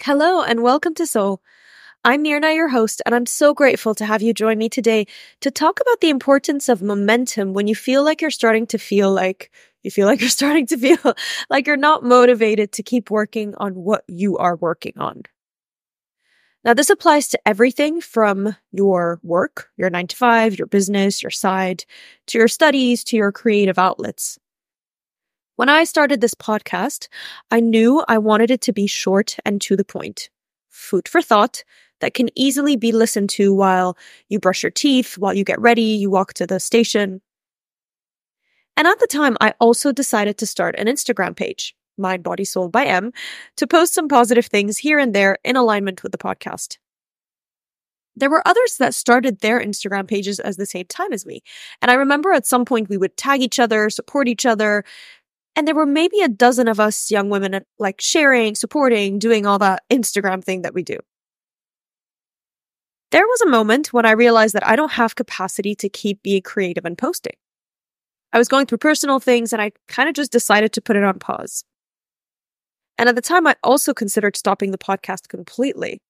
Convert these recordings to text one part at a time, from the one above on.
Hello and welcome to Soul. I'm Mirna, your host, and I'm so grateful to have you join me today to talk about the importance of momentum when you feel like you're starting to feel like you're not motivated to keep working on what you are working on. Now, this applies to everything from your work, your 9 to 5, your business, your side, to your studies, to your creative outlets. When I started this podcast, I knew I wanted it to be short and to the point. Food for thought that can easily be listened to while you brush your teeth, while you get ready, you walk to the station. And at the time, I also decided to start an Instagram page, Mind, Body, Soul by M, to post some positive things here and there in alignment with the podcast. There were others that started their Instagram pages at the same time as me. And I remember at some point we would tag each other, support each other. And there were maybe a dozen of us young women like sharing, supporting, doing all that Instagram thing that we do. There was a moment when I realized that I don't have capacity to keep being creative and posting. I was going through personal things and I kind of just decided to put it on pause. And at the time, I also considered stopping the podcast completely.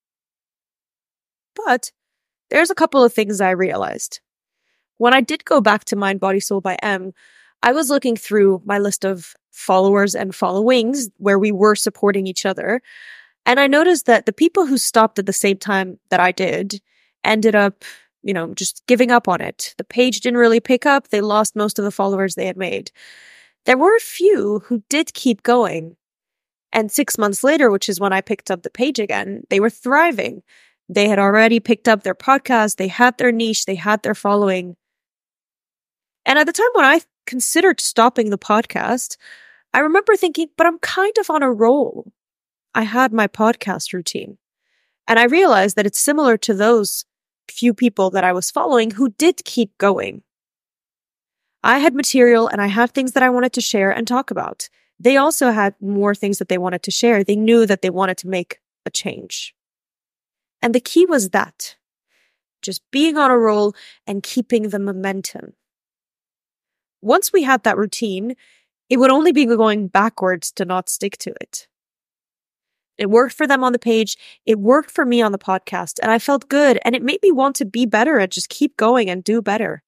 But there's a couple of things I realized. When I did go back to Mind, Body, Soul by M, I was looking through my list of followers and followings where we were supporting each other. And I noticed that the people who stopped at the same time that I did ended up, just giving up on it. The page didn't really pick up. They lost most of the followers they had made. There were a few who did keep going. And 6 months later, which is when I picked up the page again, they were thriving. They had already picked up their podcast. They had their niche. They had their following. And at the time when I considered stopping the podcast, I remember thinking, but I'm kind of on a roll. I had my podcast routine. And I realized that it's similar to those few people that I was following who did keep going. I had material and I had things that I wanted to share and talk about. They also had more things that they wanted to share. They knew that they wanted to make a change. And the key was that. Just being on a roll and keeping the momentum. Once we had that routine, it would only be going backwards to not stick to it. It worked for them on the page. It worked for me on the podcast, and I felt good, and it made me want to be better and just keep going and do better.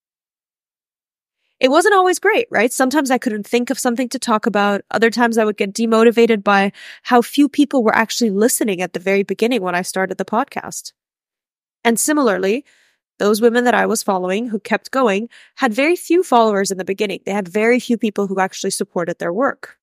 It wasn't always great, right? Sometimes I couldn't think of something to talk about. Other times I would get demotivated by how few people were actually listening at the very beginning when I started the podcast. And similarly, those women that I was following who kept going had very few followers in the beginning. They had very few people who actually supported their work.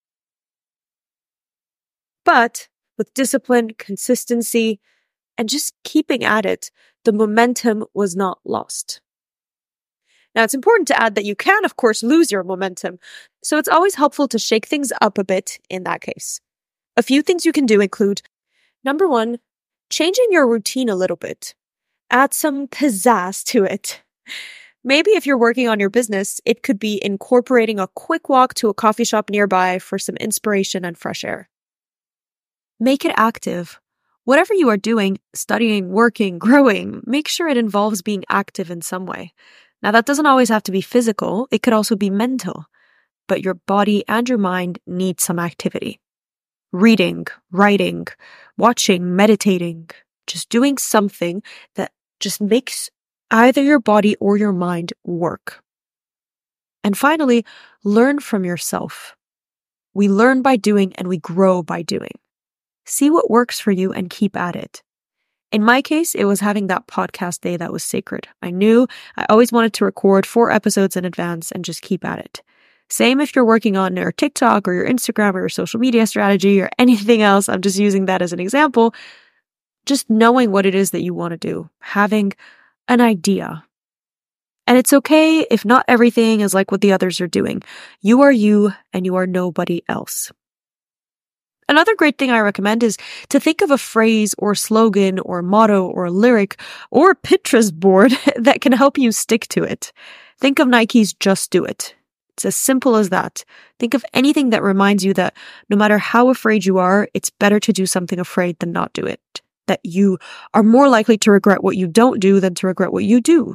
But with discipline, consistency, and just keeping at it, the momentum was not lost. Now, it's important to add that you can, of course, lose your momentum. So it's always helpful to shake things up a bit in that case. A few things you can do include, number 1, changing your routine a little bit. Add some pizzazz to it. Maybe if you're working on your business, it could be incorporating a quick walk to a coffee shop nearby for some inspiration and fresh air. Make it active. Whatever you are doing, studying, working, growing, make sure it involves being active in some way. Now, that doesn't always have to be physical. It could also be mental. But your body and your mind need some activity. Reading, writing, watching, meditating, just doing something that just makes either your body or your mind work. And finally, learn from yourself. We learn by doing and we grow by doing. See what works for you and keep at it. In my case, it was having that podcast day that was sacred. I knew I always wanted to record 4 episodes in advance and just keep at it. Same if you're working on your TikTok or your Instagram or your social media strategy or anything else. I'm just using that as an example. Just knowing what it is that you want to do, having an idea. And it's okay if not everything is like what the others are doing. You are you and you are nobody else. Another great thing I recommend is to think of a phrase or slogan or motto or lyric or Pinterest board that can help you stick to it. Think of Nike's Just Do It. It's as simple as that. Think of anything that reminds you that no matter how afraid you are, it's better to do something afraid than not do it. That you are more likely to regret what you don't do than to regret what you do.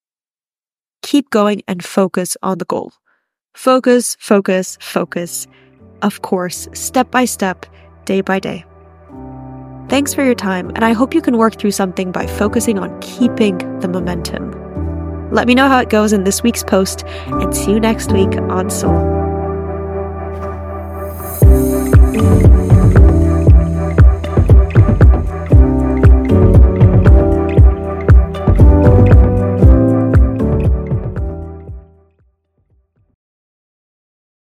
Keep going and focus on the goal. Focus, focus, focus. Of course, step by step, day by day. Thanks for your time, and I hope you can work through something by focusing on keeping the momentum. Let me know how it goes in this week's post, and see you next week on Soul.